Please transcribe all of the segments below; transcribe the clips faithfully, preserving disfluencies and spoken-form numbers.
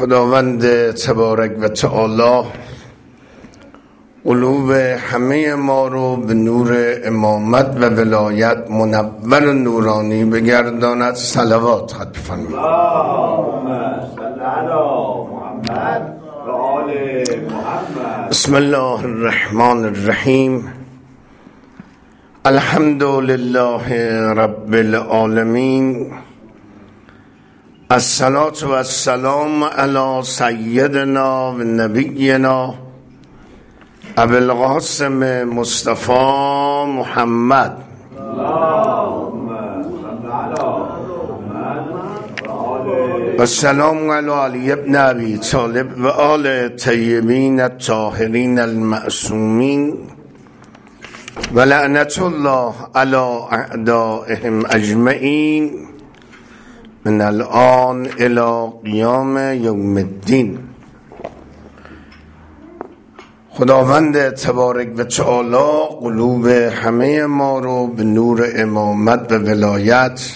خداوند تبارک و تعالی قلوب همه ما رو به نور امامت و ولایت منور و نورانی بگرداند. صلوات خط بفرمایید. اللهم صل علی محمد و آل محمد. بسم الله الرحمن الرحیم. الحمد لله رب العالمین. الصلاة و السلام علی سیدنا و نبینا ابو القاسم مصطفی محمد. اللهم صل علی محمد و آل و السلام علی علی ابن ابی طالب و آل طیبین الطاهرین المعصومین و لعنت الله علی اعدائهم اجمعین من الان الی قیام یوم الدین. خداوند تبارک و تعالی قلوب همه ما رو به نور امامت و ولایت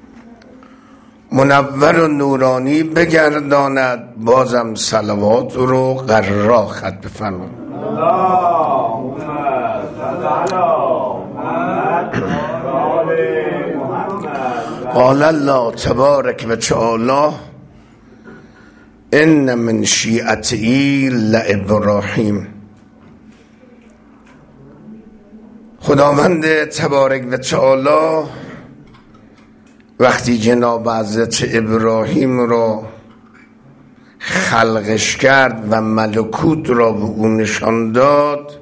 منور و نورانی بگرداند. بازم صلوات رو قرار خط بفرمایید. اللهم صل علی محمد و آل محمد. قال الله تبارک و تعالی ان من شیعته لابراهیم. خداوند تبارک و تعالی وقتی جناب حضرت ابراهیم را خلقش کرد و ملکوت را به او نشان داد،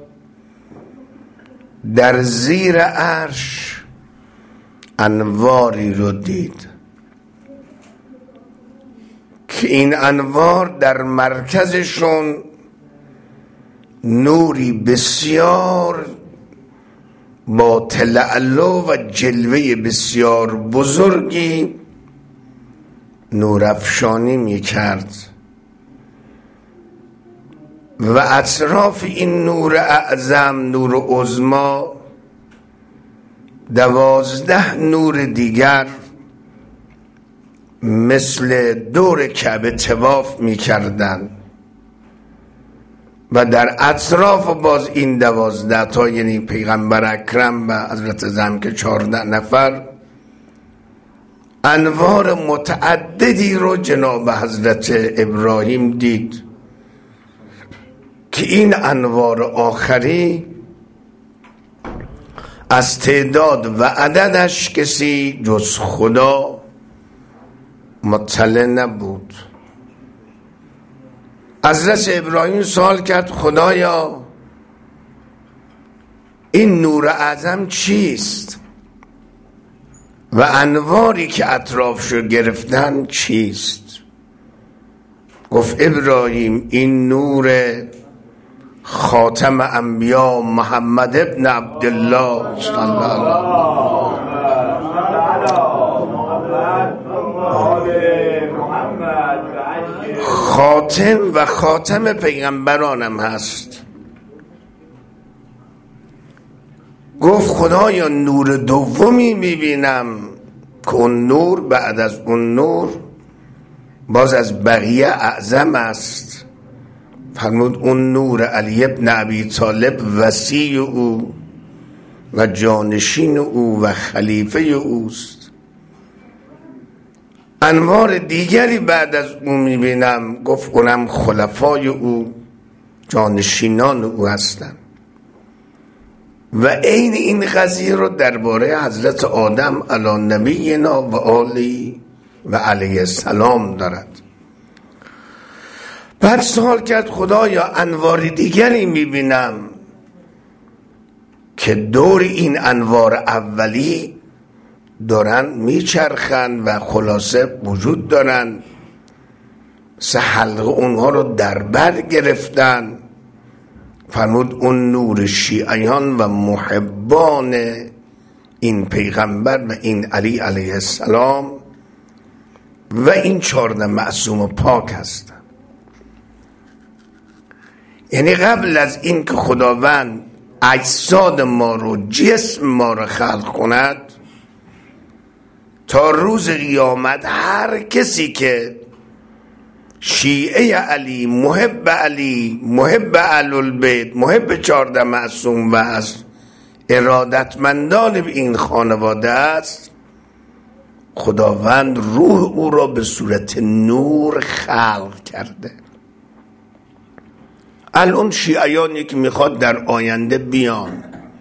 در زیر عرش انواری رو دید که این انوار در مرکزشون نوری بسیار با تلالو و جلوه بسیار بزرگی نورافشانی می کرد و اطراف این نور اعظم، نور عظمی، دوازده نور دیگر مثل دور کعبه طواف می کردن و در اطراف باز این دوازده تا، یعنی پیغمبر اکرم و حضرت زم که چهارده نفر، انوار متعددی رو جناب حضرت ابراهیم دید که این انوار آخری از تعداد و عددش کسی جز خدا مطلع نبود. حضرت ابراهیم سوال کرد خدایا این نور اعظم چیست و انواری که اطرافشو گرفتن چیست؟ گفت ابراهیم این نور خاتم انبیا محمد ابن عبدالله صلی الله علیه خاتم و خاتم پیغمبرانم هست. گفت خدایا نور دومی میبینم که اون نور بعد از اون نور باز از بقیه اعظم است. فرمود اون نور علی ابن ابی طالب وصی او و جانشین او و خلیفه اوست. انوار دیگری بعد از او میبینم. گفت اونم خلفای او، جانشینان او هستند. و عین این قضیه رو درباره حضرت آدم علی نبینا و آلی و علیه السلام دارد. بعد سوال کرد خدایا انوار دیگری میبینم که دور این انوار اولی دارن میچرخن و خلاصه وجود دارن، سه حلقه اونها رو در بر گرفتن. فرمود اون نور شیعیان و محبان این پیغمبر و این علی علیه السلام و این چهارده معصوم و پاک هستن. یعنی قبل از این که خداوند اجساد ما رو، جسم ما رو خلق کند، تا روز قیامت هر کسی که شیعه علی، محب علی، محب اهل البیت، محب چهارده معصوم و از ارادتمندان این خانواده است، خداوند روح او را به صورت نور خلق کرده. الان شیعیانی که میخواد در آینده بیان،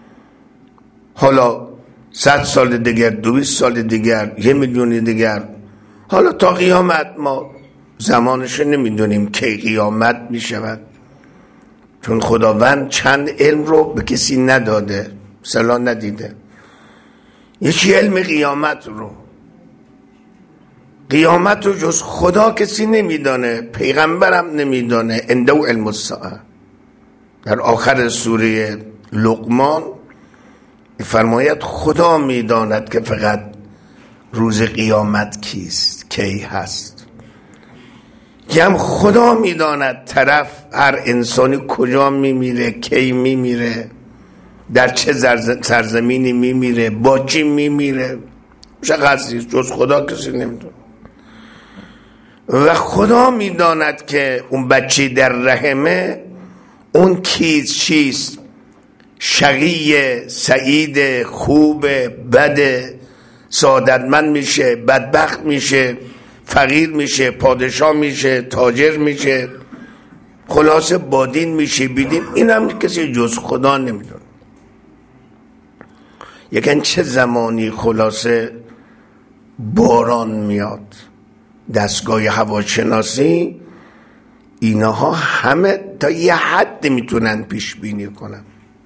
حالا صد سال دیگر، دویست سال دیگر، یه میلیون دیگر، حالا تا قیامت، ما زمانش نمیدونیم کی قیامت میشود، چون خداوند چند علم رو به کسی نداده، مثلا ندیده. یکی علم قیامت رو، قیامت رو جز خدا کسی نمیدانه، پیغمبرم نمیدانه. عنده علم الساعه. در آخر سوره لقمان فرماید خدا میداند که فقط روز قیامت کیست، کی هست. هم خدا میداند طرف، هر انسانی کجا میمیره، کی میمیره، در چه سرزمینی میمیره، با چی میمیره، مشخصی جز خدا کسی نمیدونه. و خدا میداند که اون بچه در رحمه اون کیست، چیست، شقی، سعید، خوب، بد، سعادتمند میشه، بدبخت میشه، فقیر میشه، پادشاه میشه، تاجر میشه، خلاصه بادین میشه، بیدین. این هم کسی جز خدا نمیدونه. یکن چه زمانی خلاصه باران میاد، دستگاه هواشناسی اینها همه تا یه حد میتونن پیش بینی کنن.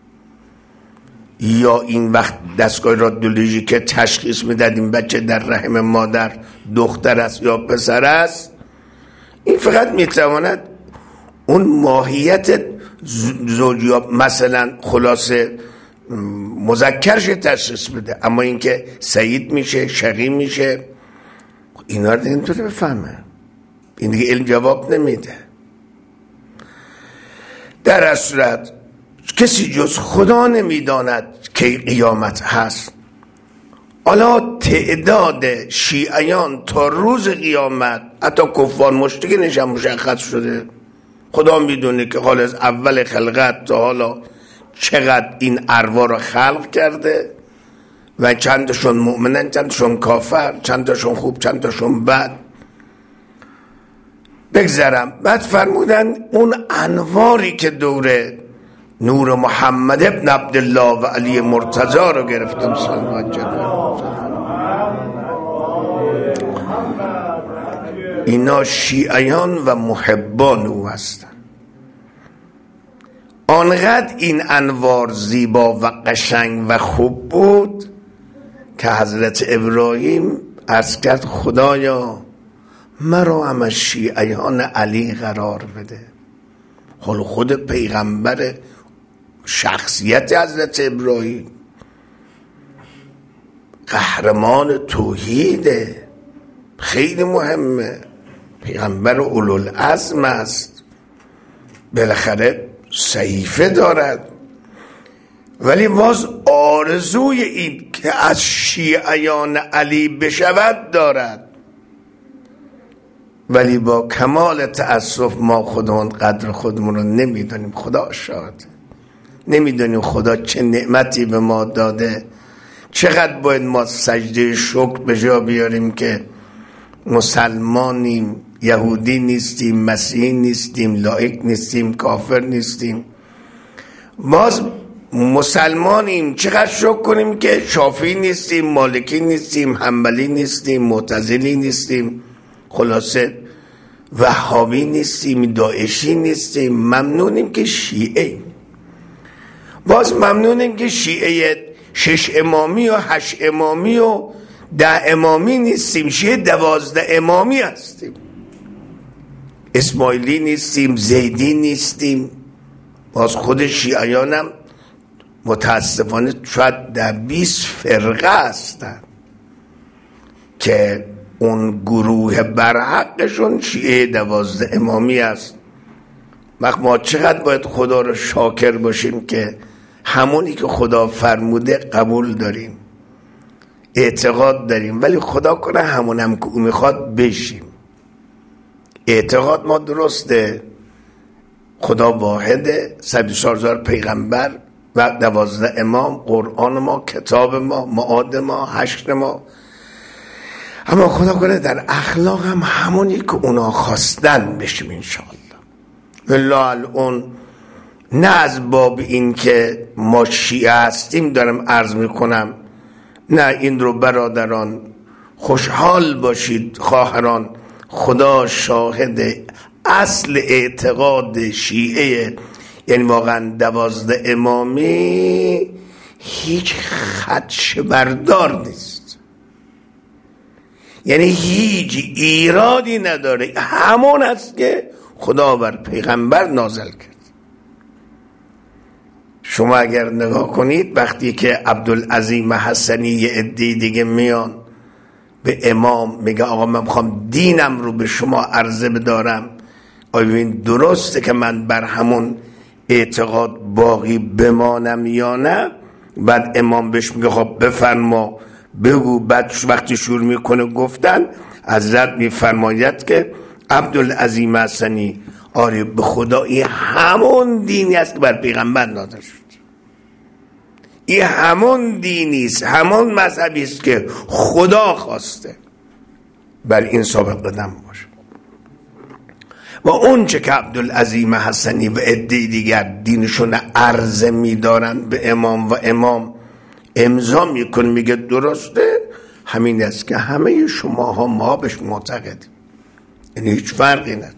یا این وقت دستگاه رادیولوژی که تشخیص میدادیم بچه در رحم مادر دختر است یا پسر است، این فقط میتواند اون ماهیت زوجی مثلا خلاصه مذکرش تشخیص بده، اما اینکه سعید میشه، شقی میشه، اینا رو نمیتونه بفهمه. این دیگه علم جواب نمیده. در اصلت کسی جز خدا نمیداند که قیامت هست. حالا تعداد شیعیان تا روز قیامت، حتی کفار مشرکینش هم مشخص شده، خدا میدونه که حال از اول خلقت تا حالا چقدر این ارواح رو خلق کرده و چندشون مؤمنن، چندشون کافر، چندشون خوب، چندشون بد. بگذرم. بعد فرمودن اون انواری که دوره نور محمد ابن عبدالله و علی مرتضی رو گرفتم، سلام اینا شیعیان و محبان او هستن. آنقدر این انوار زیبا و قشنگ و خوب بود که حضرت ابراهیم عرض کرد خدایا مرا هم از شیعیان علی قرار بده. حال خود پیغمبر، شخصیت حضرت ابراهیم قهرمان توحیده، خیلی مهمه، پیغمبر اولوالعزم است، بالاخره صحیفه دارد، ولی باز آرزوی این که از شیعیان علی بشود دارد. ولی با کمال تأسف ما خودمون قدر خودمون رو نمیدونیم. خدا شاهد، نمیدونیم خدا چه نعمتی به ما داده. چقدر باید ما سجده شکر به جا بیاریم که مسلمانیم، یهودی نیستیم، مسیحی نیستیم، لایک نیستیم، کافر نیستیم، باز مسلمانیم. چقدر شکر کنیم که شافعی نیستیم، مالکی نیستیم، حنبلی نیستیم، معتزلی نیستیم، خلاصه وهابی نیستیم، داعشی نیستیم. ممنونیم که شیعه، باز ممنونیم که شیعه شش امامی و هشت امامی و ده امامی نیستیم، شیعه دوازده امامی هستیم. اسماعیلی نیستیم، زیدی نیستیم. باز خود شیعیانم متاسفانه شاید در بیست فرقه هستن که اون گروه برحقشون شیعه دوازده امامی است. وقت ما چقدر باید خدا رو شاکر باشیم که همونی که خدا فرموده قبول داریم، اعتقاد داریم، ولی خدا کنه همونم که او میخواد بشیم. اعتقاد ما درسته، خدا واحده، صد و چهار هزار پیغمبر و دوازده امام، قرآن ما، کتاب ما، معاد ما، حشر ما. اما خدا کنه در اخلاق هم همونی که اونا خواستن بشیم انشاءالله. والله الان نه از باب این که ما شیعه هستیم دارم عرض میکنم، نه، این رو برادران خوشحال باشید خواهران، خدا شاهد اصل اعتقاد شیعه، یعنی واقعا دوازده امامی هیچ خدشه بردار نیست، یعنی هیچ ایرادی نداره، همون است که خدا بر پیغمبر نازل کرد. شما اگر نگاه کنید وقتی که عبدالعظیم حسنی یه عده دیگه میان به امام میگه آقا من میخوام دینم رو به شما عرضه بدارم، آیا این درسته که من بر همون اعتقاد باقی بمانم یا نه؟ بعد امام بهش میگه خب بفرما بگو. بعد وقتی شروع میکنه گفتن، حضرت میفرماید که عبدالعظیم حسنی آره به خدا این همون دینی است که بر پیغمبر نازل شد، این همون دینی است، همون مذهبی است که خدا خواسته، بر این ثابت قدم باشه. و اون چه که عبدالعظیم حسنی و عده دیگر دینشون عرضه میدارن به امام و امام امضا میکن میگه درسته، همین است که همه شما ها ما بهش معتقدیم، یعنی هیچ فرقی نداره.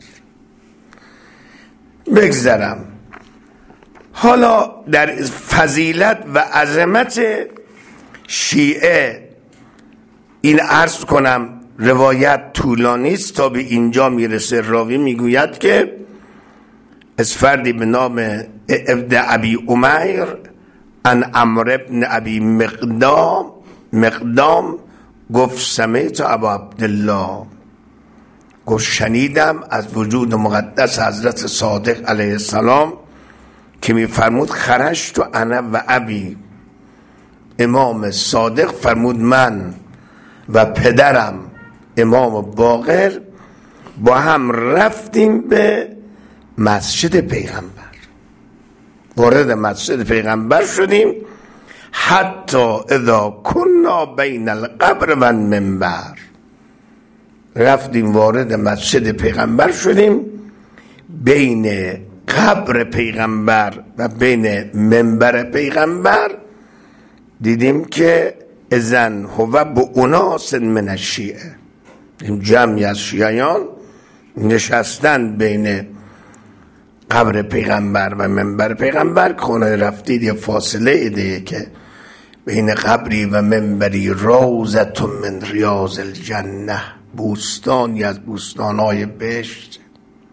بگذرم حالا در فضیلت و عظمت شیعه این عرض کنم، روایت طولانی است تا به اینجا میرسه. راوی میگوید که از فردی به نام ابن ابی امیر ان عمرو ابن ابی مقدام مقدام گفت سمعت ابا عبدالله، گفت شنیدم از وجود مقدس حضرت صادق علیه السلام که میفرمود خرجت و انا و ابی، امام صادق فرمود من و پدرم امام باقر با هم رفتیم به مسجد پیغمبر، وارد مسجد پیغمبر شدیم، حتی اذا کنا بین القبر و المنبر، رفتیم وارد مسجد پیغمبر شدیم، بین قبر پیغمبر و بین منبر پیغمبر دیدیم که اذن هو با اناس من الشیعه، جمعی از شیعیان نشستن بین قبر پیغمبر و منبر پیغمبر. خونه رفتید یه فاصله ایده که بین قبری و منبری روضة من ریاض الجنه، بوستانی از بوستانهای بهشت،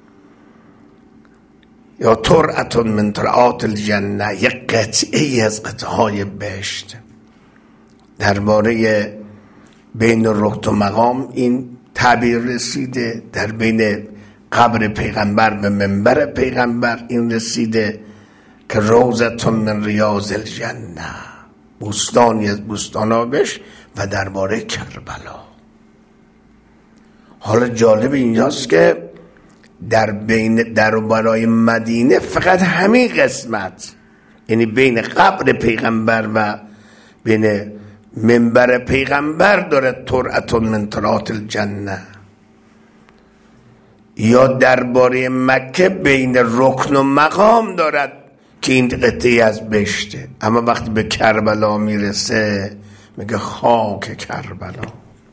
یا ترعة من ترعات الجنه، یک قطعه از قطعهای بهشت. درباره بین رکن و مقام این تعبیر رسیده، در بین قبر پیغمبر و منبر پیغمبر این رسیده که روضة من ریاض الجنه، بوستانی از بوستان‌ها بهشت. و درباره کربلا، حالا جالب اینجاست که در بین در و برای مدینه فقط همین قسمت، یعنی بین قبر پیغمبر و بین منبر پیغمبر داره ترعة من ترعات الجنه، یا درباره مکه بین رکن و مقام دارد که این قطعه از بهشته. اما وقتی به کربلا میرسه میگه خاک کربلا.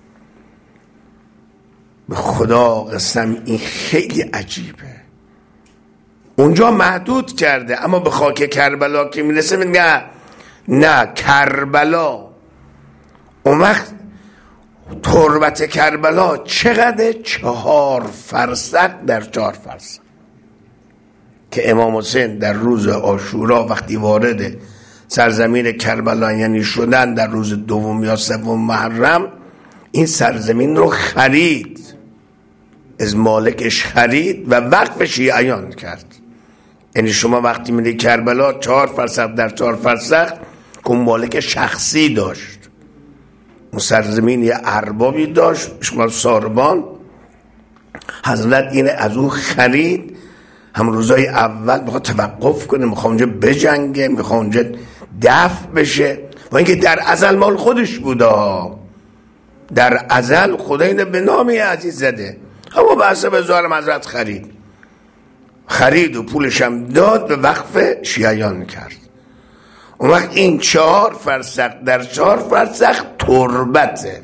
به خدا قسم این خیلی عجیبه، اونجا محدود کرده، اما به خاک کربلا که میرسه میگه نه کربلا. اون وقت تربت کربلا چقدر؟ چهار فرسخ در چهار فرسخ، که امام حسین در روز عاشورا وقتی وارد سرزمین کربلا یعنی شدن در روز دوم یا سوم محرم، این سرزمین رو خرید، از مالکش خرید و وقف شیعیان کرد. یعنی شما وقتی میری کربلا چهار فرسخ در چهار فرسخ که اون مالک شخصی داشت، اون سرزمین یه اربابی داشت، شما ساربان حضرت اینه از او خرید. هم روزای اول میخواد توقف کنه، میخواد اونجا بجنگه، میخواد اونجا دفع بشه، و اینکه در ازل مال خودش بوده، در ازل خدا اینه به نامی عزیز زده، اما به حسب ظاهرم حضرت خرید خرید و پولش هم داد، به وقف شیعیان کرد. اون وقت این چهار فرسخ در چهار فرسخ تربته.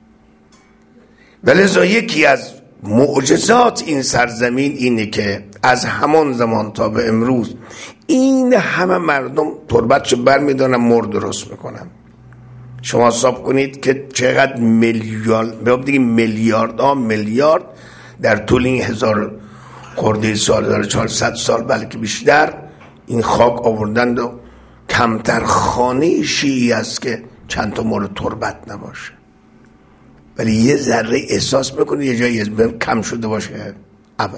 ولذا یکی از معجزات این سرزمین اینه که از همان زمان تا به امروز این همه مردم تربتشو برمیدارن، مرد درست میکنن. شما حساب کنید که چقدر میلیارد بگیم میلیارد ها میلیارد در طول این هزار خورده سال، هزار و چهارصد سال بلکه بیشتر، این خاک آوردند و کمتر خانه شیعی است که چند تا مورد تربت نباشه. ولی یه ذره احساس میکنه یه جایی کم شده باشه؟ ابدا.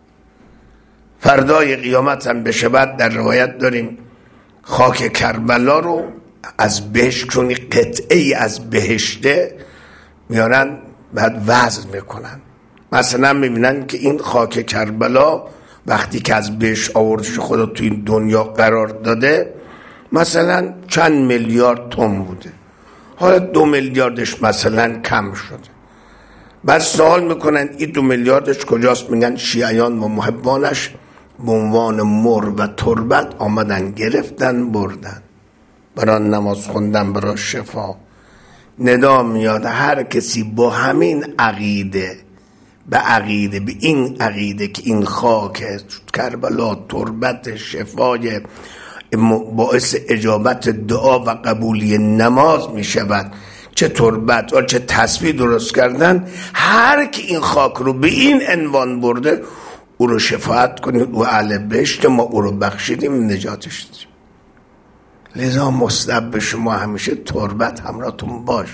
فردای قیامت هم بشه، بعد در روایت داریم خاک کربلا رو از بهشت، چون قطعه از بهشته میارن بعد وزن میکنن. مثلا میبینن که این خاک کربلا وقتی که از بهشت آوردش خدا تو این دنیا قرار داده مثلا چند میلیارد تن بوده، حالا دو میلیاردش مثلا کم شده. بعد سوال میکنن این دو میلیاردش کجاست؟ میگن شیعیان و محبانش به عنوان مر و تربت آمدن گرفتن بردن، برای نماز خوندن، برای شفا. ندا میاد هر کسی با همین عقیده، به عقیده به این عقیده که این خاک کربلا تربت شفای باعث اجابت دعا و قبولی نماز می شود، چه تربت و چه تصویر درست کردن، هر کی این خاک رو به این عنوان برده او رو شفاعت کنید و اهل بهشت، ما او رو بخشیدیم، نجاتش دادیم. لذا مستحب به شما همیشه تربت همراهتون باش.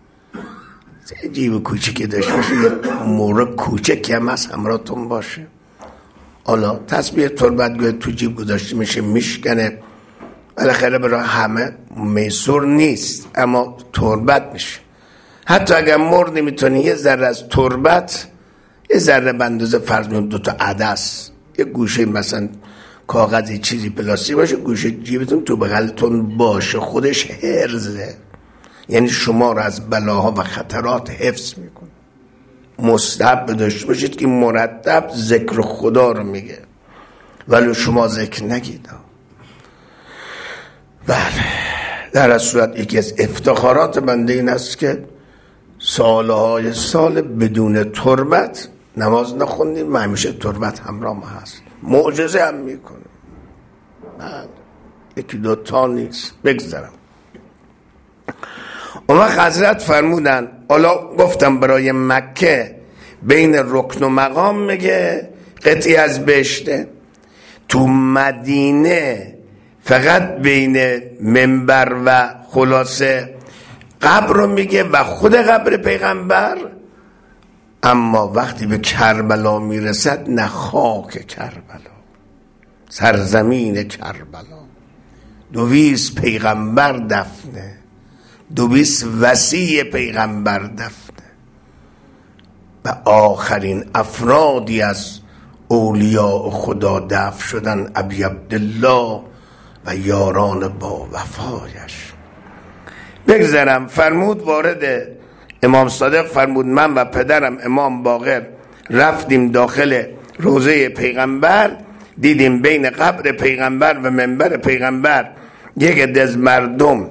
جیب کوچکی داشته باشه، یه مورد کوچکی هم از همراهتون باشه. حالا تسبیح تربت گوه تو جیب گذاشته میشه میشکنه، بالاخره برای همه میسور نیست، اما تربت میشه. حتی اگر مرد نمیتونی یه ذره از تربت، یه ذره بندازه، فرض میون دو تا عدس، یه گوشه مثلا کاغذی چیزی پلاستیک باشه، گوشه جیبتون تو بغلتون باشه، خودش حرزه، یعنی شما رو از بلاها و خطرات حفظ میکنه. مستحب داشته باشید که مرتب ذکر خدا رو میگه، ولی شما ذکر نگید. بله، در از صورت یکی از افتخارات بنده این است که سالهای سال بدون تربت نماز نخوندیم و همیشه تربت همراه ما هست. معجزه هم میکنه. بله، یکی دوتا نیست. بگذارم اون وقت حضرت فرمودن، حالا گفتم برای مکه بین رکن و مقام میگه قطعی از بهشته، تو مدینه فقط بین منبر و خلاصه قبر رو میگه و خود قبر پیغمبر. اما وقتی به کربلا میرسد، نه خاک کربلا، سرزمین کربلا، دویست پیغمبر دفنه، دویست وصی پیغمبر دفنه و آخرین افرادی از اولیاء خدا دفن شدن ابی عبدالله و یاران با وفایش. بگذارم فرمود وارد امام صادق فرمود من و پدرم امام باقر رفتیم داخل روضه پیغمبر، دیدیم بین قبر پیغمبر و منبر پیغمبر یک دز مردم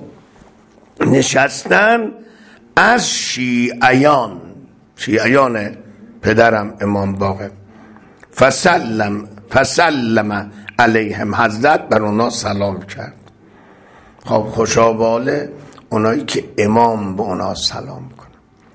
نشستن از شیعیان، شیعیان پدرم امام باقر. فسلم فسلم علیهم، حضرت بر اونا سلام کرد. خب خوشا باله اونایی که امام به اونا سلام کنه،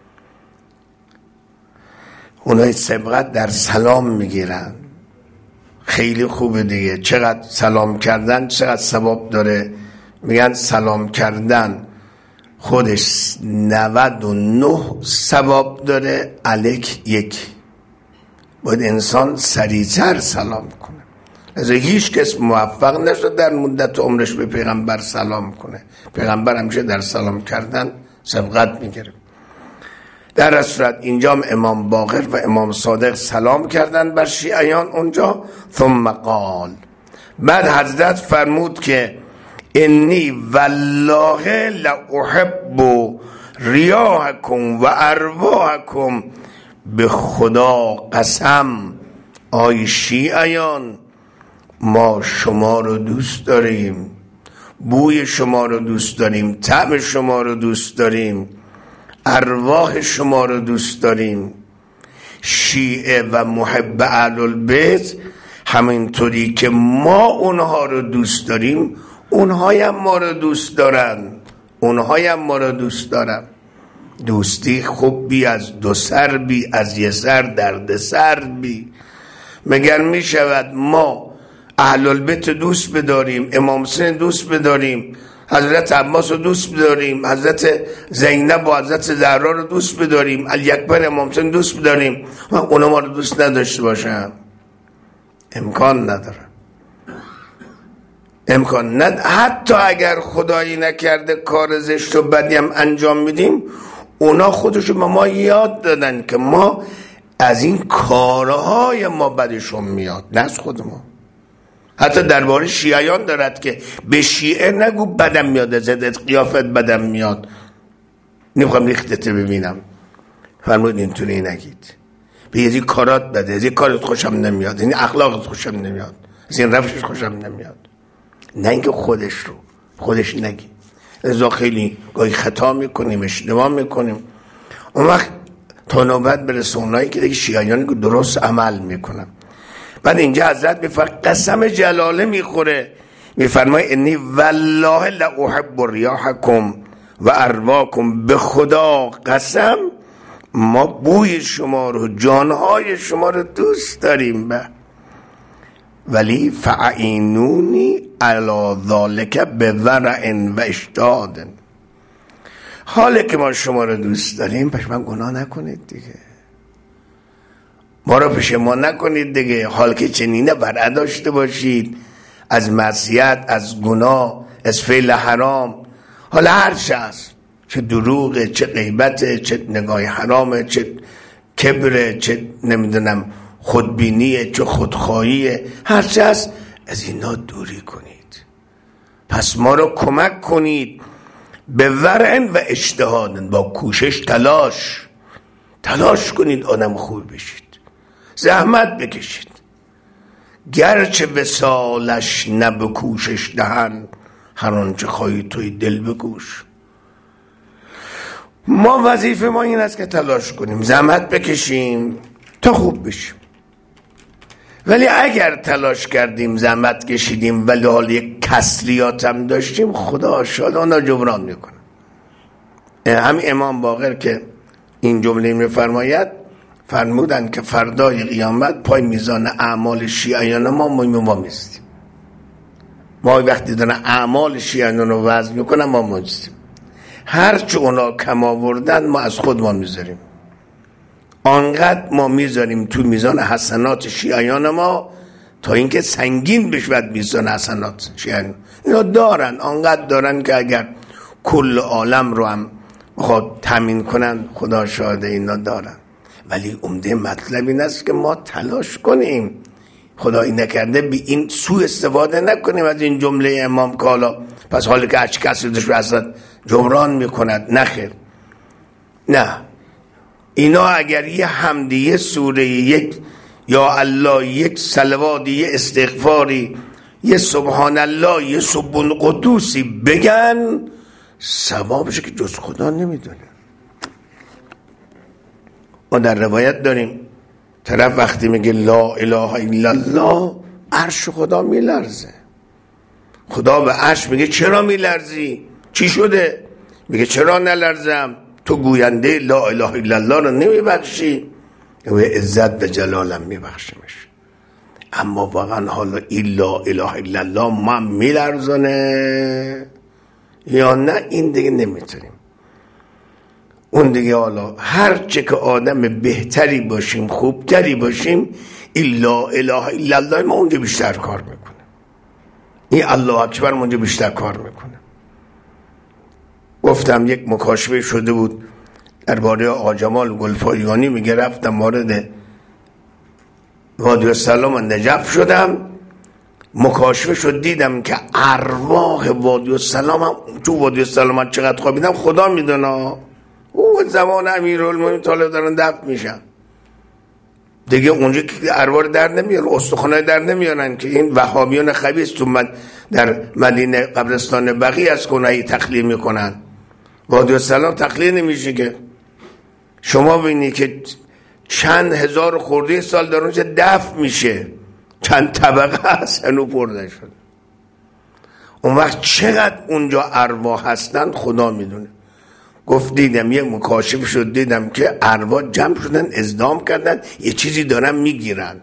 اونایی سبقت در سلام میگیرن، خیلی خوبه دیگه. چقدر سلام کردن چقدر ثواب داره. میگن سلام کردن خودش نود و نه ثواب داره، الک یک. باید انسان سریعتر سلام کنه. از هیچ کس موفق نشد در مدت عمرش به پیغمبر سلام کنه. پیغمبر همیشه در سلام کردن سبقت میگیره. در اصورت اینجا امام باقر و امام صادق سلام کردن بر شیعیان اونجا. ثم قال، بعد حضرت فرمود که انی والله لاحب ریاحکم و ارواحکم، به خدا قسم آی شیعیان ما شما رو دوست داریم، بوی شما رو دوست داریم، طعم شما رو دوست داریم، ارواح شما رو دوست داریم. شیعه و محب اهل البیت همینطوری که ما اونها رو دوست داریم اونها هم ما رو دوست دارن، اونها هم ما رو دوست دارن. دوستی خوب بی از دو سر بی، از یه سر درد سر بی. مگر می شود ما اهل البیت دوست بداریم، امام حسین دوست بداریم، حضرت عباس رو دوست بداریم، حضرت زینب و حضرت زهرا رو دوست بداریم، علی اکبر امام حسین دوست بداریم و اونا ما رو دوست نداشته باشن؟ امکان نداره، امکان ند. حتی اگر خدایی نکرده کار زشت و بدی هم انجام میدیم، اونا خودشون به ما یاد دادن که ما از این کارهای ما بدشون میاد، نه از خود ما. حتی درباره شیعیان دارد که به شیعه نگو بدم میاد، زدت قیافت بدم میاد، نمیخوام ریختت ببینم. فرمود اینطوری نگید، به یه کارات بده، از این کارت خوشم نمیاد، این اخلاقت خوشم نمیاد، از این روشش خوشم نمیاد. نه اینکه خودش رو خودش نگی. لذا خیلی گاهی خطا میکنیم، اشتباه میکنیم. اون وقت تا نوبت برسه اونایی که دیگه شیعیانی که درست عمل میکنن. بعد اینجا حضرت میفرماید قسم جلاله میخوره، میفرماید انی والله لاحب ریاحکم و ارواحکم، به خدا قسم ما بوی شما رو، جانهای شما رو دوست داریم. به ولی فاعینونی علی ذالک بورع و اشتاد. حالا که ما شما رو دوست داریم پس من گناه نکنید دیگه، ما رو پشیمان نکنید دیگه. حال که چنینه ورع داشته باشید از معصیت، از گناه، از فعل حرام، حالا هر چه هست، چه دروغه، چه غیبته، چه نگاه حرامه، چه کبره، چه نمیدونم خودبینیه، چه خودخواهیه، هر چه هست از اینا دوری کنید. پس ما رو کمک کنید به ورع و اجتهاد، با کوشش، تلاش تلاش کنید آدم خوب بشید، زحمت بکشید. گرچه وصالش نه به کوشش دهن، هر آنچه خواهی توی دل بگوش. ما وظیفه ما این است که تلاش کنیم، زحمت بکشیم تا خوب بشیم. ولی اگر تلاش کردیم، زحمت کشیدیم ولی حال یک کسریات هم داشتیم، خدا شادانا جبران میکنه. همین امام باقر که این جمله میفرماید، فرمودن که فردای قیامت پای میزان اعمال شیعیان ما ما میستیم. ما وقتی دارن اعمال شیعیان رو وزن میکنن ما میستیم، هرچه اونا کم آوردن ما از خود ما میذاریم، آنقدر ما میذاریم تو میزان حسنات شیعیان ما تا اینکه سنگین بشود میزان حسنات شیعیان. اینا دارن، آنقدر دارن که اگر کل عالم رو هم بخواد تامین کنن خدا شاهده اینا دارن. ولی عمده مطلب این است که ما تلاش کنیم، خدایی نکرده بی این سوء استفاده نکنیم از این جمله امام کالا، پس حالی که هرچی کسی داشت اصلا جبران میکند. نخیر، نه. اینا اگر یه حمدی، یه سوره، یک یا الله، یک صلوات، یه استغفاری، یه سبحان الله، یه سبحان قدوسی بگن، ثوابشه که جز خدا نمیدونه. ما در روایت داریم طرف وقتی میگه لا اله الا الله عرش خدا میلرزه. خدا به عرش میگه چرا میلرزی؟ چی شده؟ میگه چرا نلرزم؟ تو گوینده لا اله الا الله رو نمیبخشی؟ و عزت و جلالم میبخشمش. اما واقعا حالا این لا اله الا الله ما میلرزونه یا نه؟ این دیگه نمیتونیم. اون دیگه حالا هر چه که آدم بهتری باشیم، خوبتری باشیم، این لا اله الا الله ما اونجا بیشتر کار میکنه، این الله اکبر اونجا بیشتر کار میکنه. گفتم یک مکاشفه شده بود درباره آقا جمال گلپایگانی میگه رفتم وارد وادی السلام نجف شدم، مکاشفه شد دیدم که ارواح وادی السلام هم تو وادی السلام چقدر خوابیدم خدا میدونه. او زمان امیرالمومنین طالب دارن دفن میشن دیگه، اونجا که ارواح در نمیارن، استخوانای در نمیارن که این وهابیان خبیث تو من در مدینه قبرستان بقیع از کنایی تخلیه میکنن. وادی السلام تخلیه نمیشه که. شما ببینی که چند هزار خورده سال در اونجا دفن میشه، چند طبقه هست هنو پرده شد. اون وقت چقدر اونجا ارواح هستن خدا میدونه. گفت دیدم یه مکاشف شد دیدم که ارواح جمع شدن ازدحام کردن یه چیزی دارن میگیرن.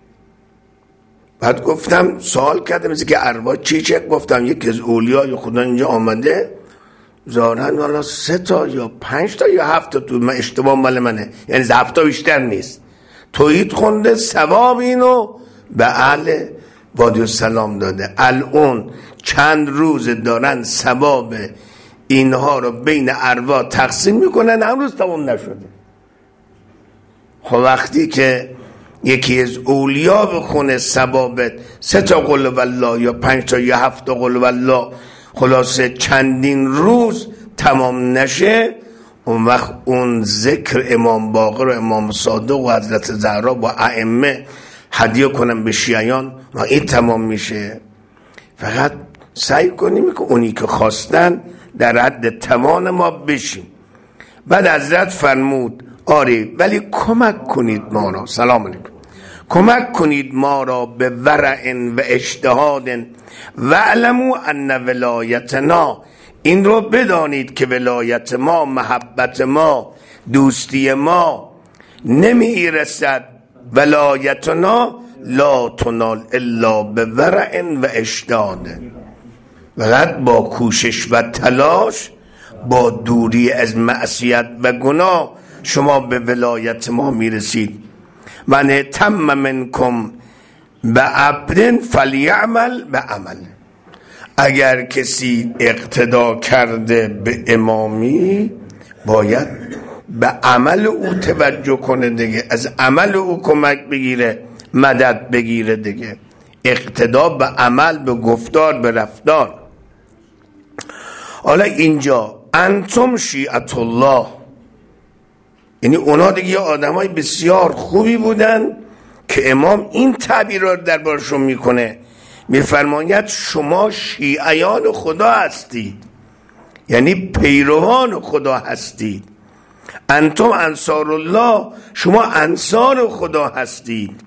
بعد گفتم سوال کردم مثل که ارواح چی چه؟ گفتم یکی از اولیای خدا اینجا آمده ظاهرن والا سه تا یا پنج تا یا هفت تا تو من اشتباه مال منه، یعنی هفت تا بیشتر نیست، توحید خونده ثواب اینو به اهل وادی السلام داده. الان چند روز دارن ثواب اینها رو بین ارواح تقسیم میکنن، هنوز تمام نشده. خب وقتی که یکی از اولیا بخونه ثوابت سه تا قل والله یا پنج تا یا هفت تا قل والله خلاصه چندین روز تمام نشه، اون وقت اون ذکر امام باقر و امام صادق و حضرت زهرا با ائمه هدیه کنن به شیعیان و این تمام میشه. فقط سعی کنیم که اونی که خواستن در حد توان ما بشیم. بعد حضرت فرمود آره ولی کمک کنید ما را، سلام علیکم، کمک کنید ما را به ورع و اجتهاد و علموا ان ولایتنا، این رو بدانید که ولایت ما، محبت ما، دوستی ما نمی رسد، ولایتنا لا تنال الا به ورع و اجتهاد، فقط با کوشش و تلاش، با دوری از معصیت و گناه شما به ولایت ما میرسید. من تم منکم به عبد فلیعمل به عمل، اگر کسی اقتدا کرده به امامی باید به عمل او توجه کنه دیگه، از عمل او کمک بگیره، مدد بگیره دیگه. اقتدا به عمل، به گفتار، به رفتار. حالا اینجا انتم شیعت الله، یعنی اونا دیگه آدمای بسیار خوبی بودن که امام این تعبیر رو در بارشون میکنه، میفرماید شما شیعیان خدا هستید، یعنی پیروان خدا هستید. انتم انصار الله، شما انصار خدا هستید.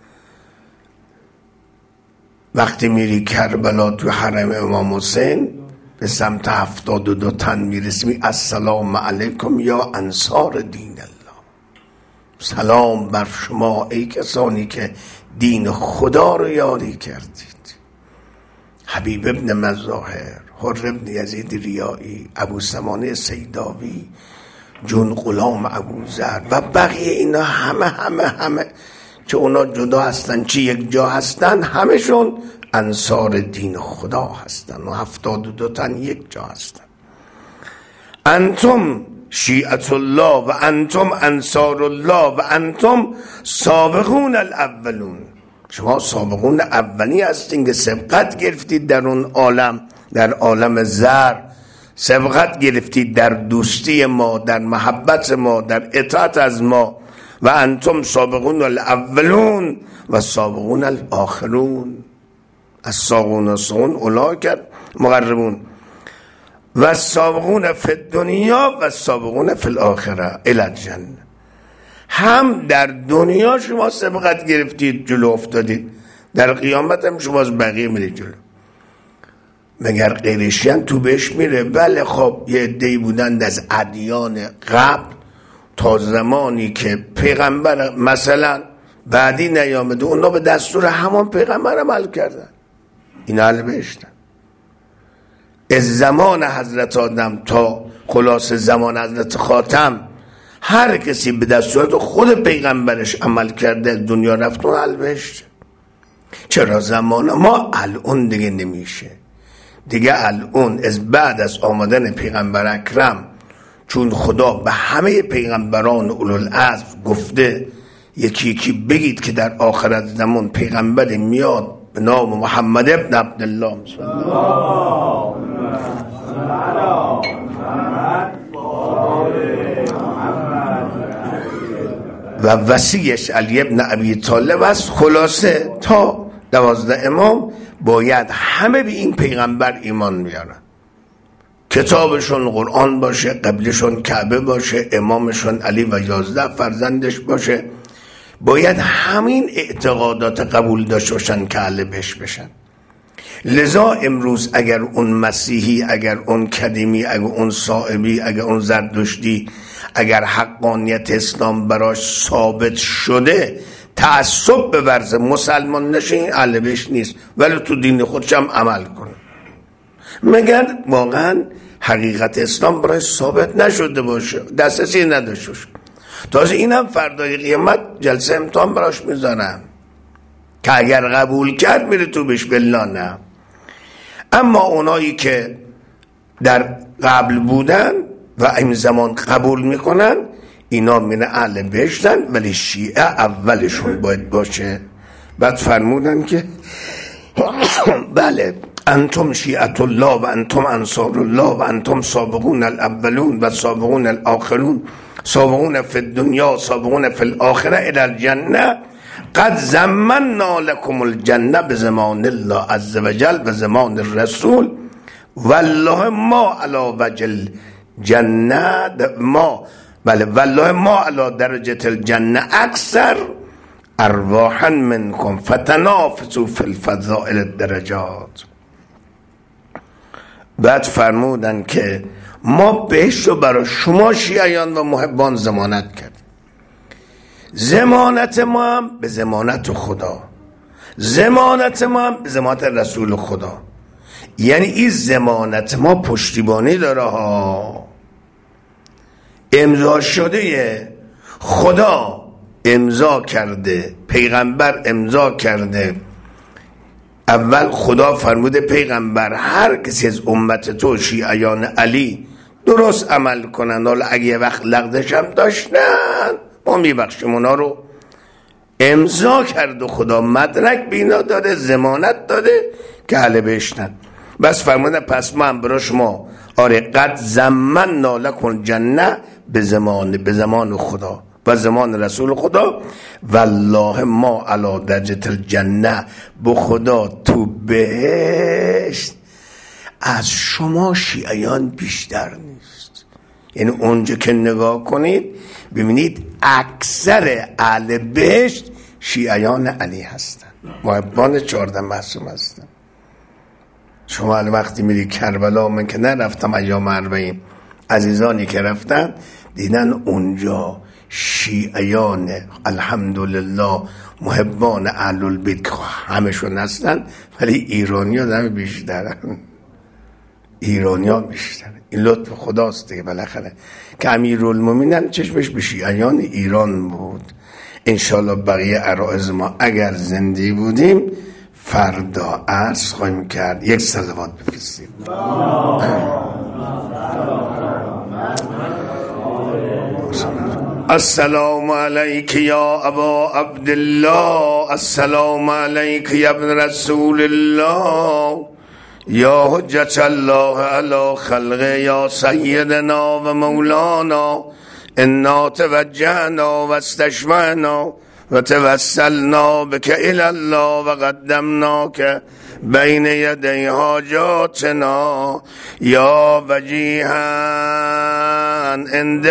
وقتی میری کربلا تو حرم امام حسین به سمت هفتاد و دو تن میرسی، السلام علیکم یا انصار دین الله، سلام بر شما ای کسانی که دین خدا رو یاری کردید. حبیب ابن مظاهر، حر ابن یزید ریایی، ابو سمانه سیداوی، جون غلام ابو ذر و بقیه اینا همه همه همه که اونا جدا هستن چی یک جا هستن، همشون انصار دین خدا هستن و هفتاد و دو تن یک جا هستن. انتم شیعت الله و انتم انصار الله و انتم سابقون الاولون، شما سابقون اولی هستین که سبقت گرفتید در اون عالم، در عالم زر سبقت گرفتید در دوستی ما، در محبت ما، در اطاعت از ما. و انتم سابقون الاولون و سابقون الاخرون، السابقون السابقون اولئک مقربون و السابقون فی الدنیا و السابقون فی الاخره الی الجنه. هم در دنیا شما سبقت گرفتید، جلو افتادید، در قیامت هم شما از بقیه میرید جلو. مگر غیرشیان تو بهش میره؟ بله خب یه عده‌ای بودند از ادیان قبل تا زمانی که پیغمبر مثلا بعدی نیامده، اونا به دستور همان پیغمبر عمل کردن، این اهل بهشتن. از زمان حضرت آدم تا خلاص زمان حضرت خاتم هر کسی به دستورات خود پیغمبرش عمل کرده دنیا رفت اون اهل بهشت. چرا زمان ما الان دیگه نمیشه دیگه؟ الان از بعد از آمدن پیغمبر اکرم چون خدا به همه پیغمبران اولوالعزم گفته یکی یکی بگید که در آخرت زمان پیغمبر میاد به نام محمد ابن عبدالله و وصیش علی ابن ابی طالب است. خلاصه تا دوازده امام باید همه به این پیغمبر ایمان بیارن، کتابشون قرآن باشه، قبلشون کعبه باشه، امامشون علی و یازده فرزندش باشه، باید همین اعتقادات قبول داشته باشن که اهل بهشت بشن. لذا امروز اگر اون مسیحی، اگر اون کدیمی، اگر اون صائبی، اگر اون زردشتی، اگر حقانیت اسلام براش ثابت شده تعصب به ورزه مسلمان نشه، اهل بهشت نیست، ولی تو دین خودش هم عمل کنه. مگر واقعا حقیقت اسلام برای ثابت نشده باشه، دسترسی نداشته باشه. تازه اینم فردای قیامت جلسه امتحان براش میذارم که اگر قبول کرد میره تو بهش، بالله نه. اما اونایی که در قبل بودن و این زمان قبول میکنن اینا من اهل بهشتن، ولی شیعه اولشون باید باشه. بعد فرمودن که بله انتم شیعت الله و انتم انصار الله و انتم سابقون الاولون و سابقون الاخرون سابقون فی الدنیا سابقون فی الاخره الی الجنه قد زمنا لكم الجنه بزمان الله عز وجل و زمان الرسول والله ما علی وجه الجنه ما بله والله ما علی درجه الجنه اکثر ارواحا منکم فتنافسوا فی الفضائل الدرجات. بعد فرمودن که ما بهشت رو برای شما شیعیان و محبان ضمانت کرد. ضمانت ما هم به ضمانت خدا، ضمانت ما هم به ضمانت رسول خدا. یعنی این ضمانت ما پشتیبانی داره ها، امضا شده، خدا امضا کرده، پیغمبر امضا کرده. اول خدا فرموده پیغمبر هر کسی از امت تو شیعیان علی درست عمل کنن، حالا اگه یه وقت لغزش هم داشتن ما میبخشیم اونا رو. امضا کرده خدا، مدرک بینا داده، ضمانت داده که اهل بهشتن. بس فرموده پس ما هم برای شما آره قد زمنا لکم جنه به زمان به زمان خدا و زمان رسول خدا والله ما علی درجه الجنه، به خدا تو بهشت از شما شیعیان بیشتر نیست. یعنی اونجا که نگاه کنید ببینید اکثر اهل بهشت شیعیان علی هستن، محبان چهارده معصوم هستن. شما الان وقتی میری کربلا، من که نرفتم ایام اربعین، عزیزانی که رفتن دیدن اونجا شیعیان الحمدلله محبان اهل البیت همشون هستن، ولی ایرانی ها همه بیشترن، ایرانی ها بیشترن. این لطف خداست دیگه بالاخره که امیرالمومنین چشمش به شیعیان ایران بود. انشالله بقیه عرائض ما اگر زنده بودیم فردا عرض خواهیم کرد. یک صلوات بفرستیم. السلام علیک یا ابا عبدالله، السلام علیک یا ابن رسول الله، یا حجت الله علی خلقه، یا سیدنا و مولانا، انا توجهنا و استشفعنا و توسلنا بک الی الله و قدمناک بین یدی حاجاتنا یا وجیها عند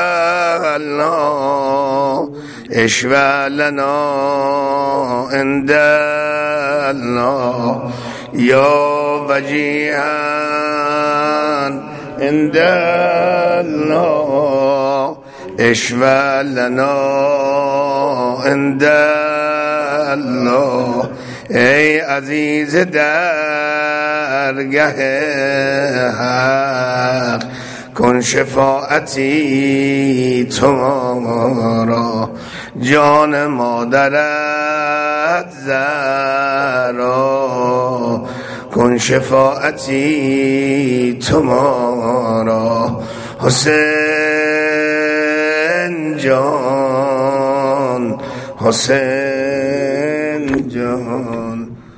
الله اشفع لنا عند الله یا وجیها عند الله اشفع لنا عند الله. ای عزیز درگه حق کن شفاعتی تو را، جان مادرت زهرا کن شفاعتی تو را، حسین جان حسین جان